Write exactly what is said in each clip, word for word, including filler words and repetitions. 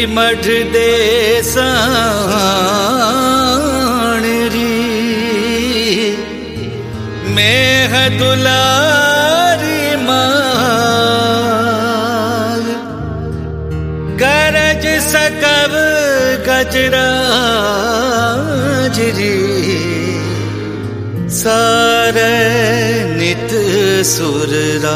मठ दे साण री मेह दुलारी माल गरज सकब गजराज री सारे नित सुररा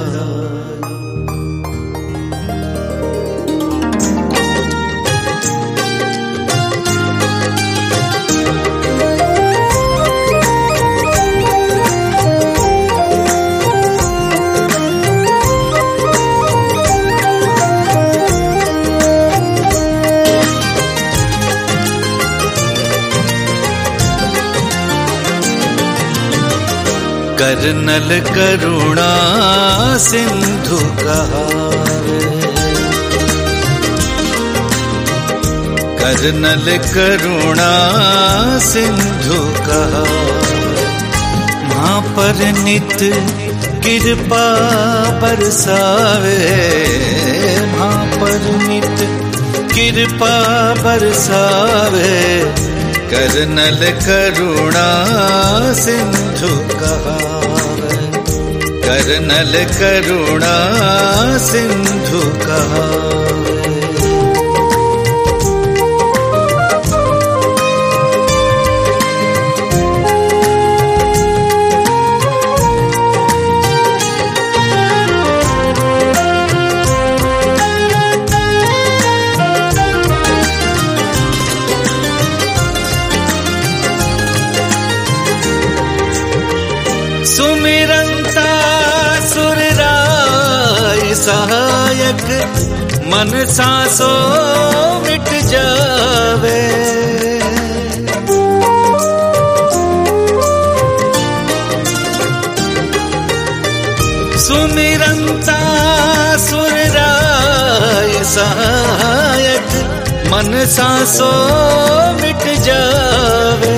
करनल करुणा सिंधु कहावे करनल करुणा सिंधु कहावे मां पर नित कृपा बरसावे मां पर नित कृपा बरसावे करनल करुणा सिंधु कहावे करनल करुणा सिंधु कहावे सुमिरंता सुरराय सहायक मन सांसो मिट जावे सुमिरंता सुरराय सहायक मन सांसो मिट जावे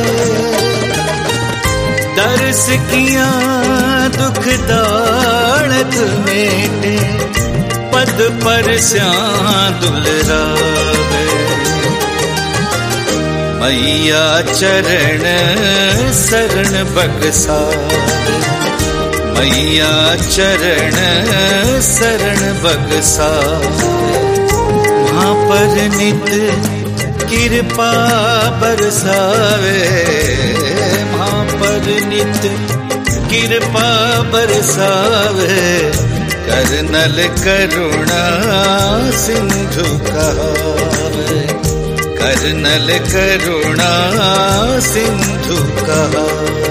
दर्श किया दुख दाड़त मेटे पद पर श्यां दुलरावे मैया चरण शरण बगसावे मैया चरण शरण बगसावे वहाँ पर नित कृपा बरसावे मां पर नित कृपा बरसावे करनल करुणा सिंधु कहावे करनल करुणा सिंधु कहावे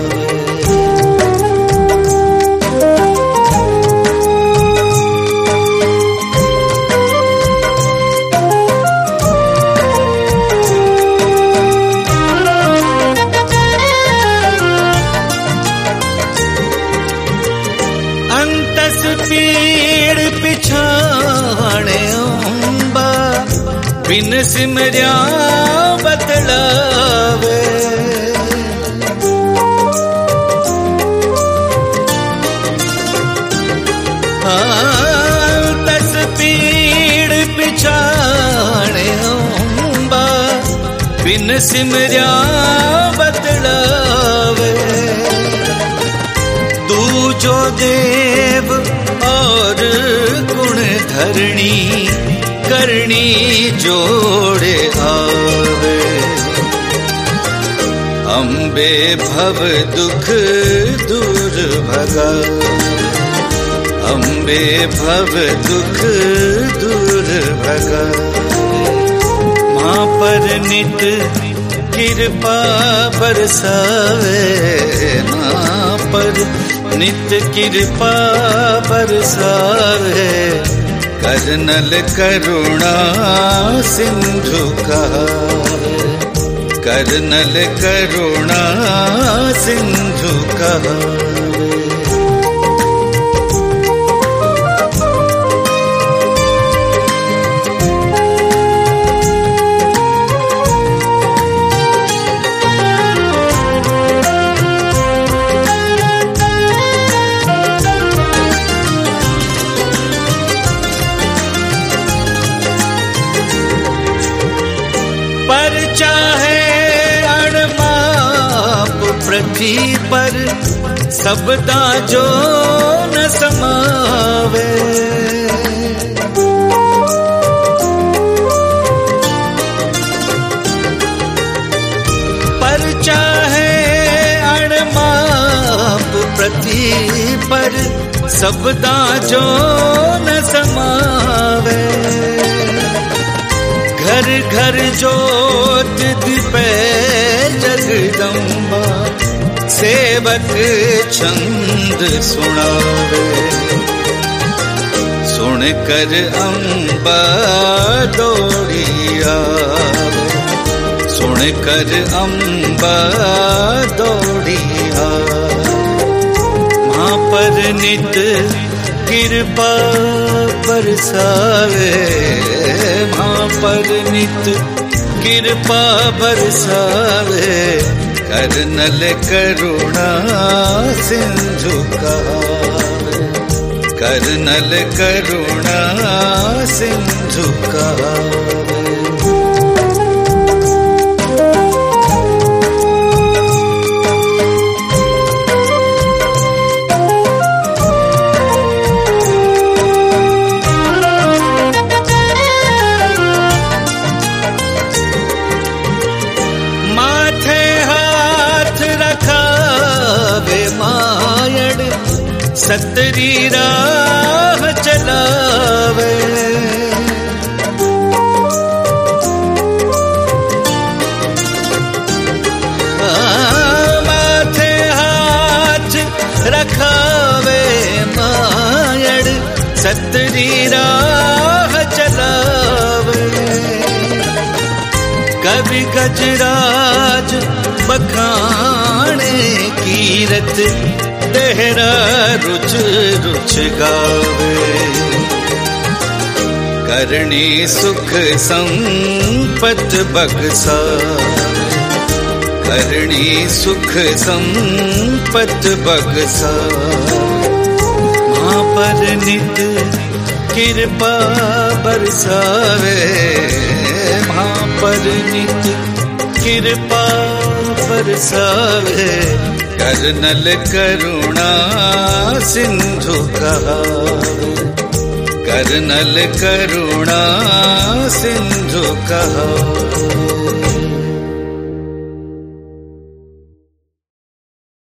पीड़ पिछाणे अम्बा बिन सिमरिया बतलावे तस पीड़ पिछाणे अम्बा बिन सिमरिया बतलावे तू जो देव और गुण धरणी करणी जोड़े आवे अम्बे भव दुख दूर भगा अम्बे भव दुख दूर भगा मां पर नित कृपा बरसावे मां पर नित कृपा बरसावे करनल करुणा सिंधु कहावे करनल करुणा सिंधु कहावे पृथ्वी पर सबदा जो न समावे। पर चाहे अणमाप पृथ्वी पर सबदा जो न समावे। घर घर जोत दीपे जगदम्बा सेवक छंद सुनावे। सुन कर अम्बा दौड़ी आवे, सुन कर अम्बा दौड़ी आवे। मां पर नित कृपा बरसावे, मां पर नित कृपा बरसावे। करनल करुणा सिंधु कहावे, करनल करुणा सिंधु कहावे। सतरी राह चलावे, माथे हाथ रखावे मायड़ सतरी राह चलावे। कवि गजराज बखाने कीरत तेरा रुच रुच गावे। करणी सुख संपत बख्शा, करणी सुख संपत बख्शा। मां पर नित कृपा बरसावे, मां पर नित कृपा बरसावे। करनल करुणा सिंधु कहावे, करनल करुणा सिंधु कहावे।